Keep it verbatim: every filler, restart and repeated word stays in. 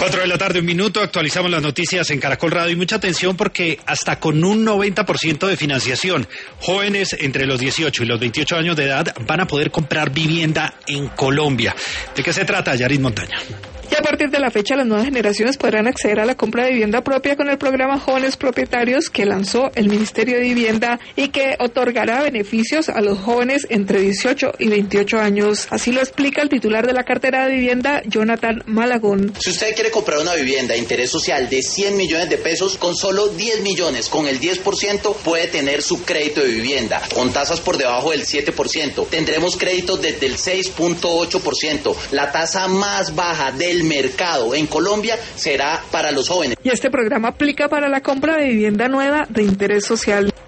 Cuatro de la tarde, un minuto, actualizamos las noticias en Caracol Radio y mucha atención porque hasta con un noventa por ciento de financiación, jóvenes entre los dieciocho y los veintiocho años de edad van a poder comprar vivienda en Colombia. ¿De qué se trata, Yarit Montaña? Y a partir de la fecha, las nuevas generaciones podrán acceder a la compra de vivienda propia con el programa Jóvenes Propietarios que lanzó el Ministerio de Vivienda y que otorgará beneficios a los jóvenes entre dieciocho y veintiocho años. Así lo explica el titular de la cartera de vivienda, Jonathan Malagón. Si usted quiere comprar una vivienda de interés social de cien millones de pesos, con solo diez millones, con el diez por ciento, puede tener su crédito de vivienda, con tasas por debajo del siete por ciento. Tendremos créditos desde el seis punto ocho por ciento. La tasa más baja del mercado en Colombia será para los jóvenes. Y este programa aplica para la compra de vivienda nueva de interés social.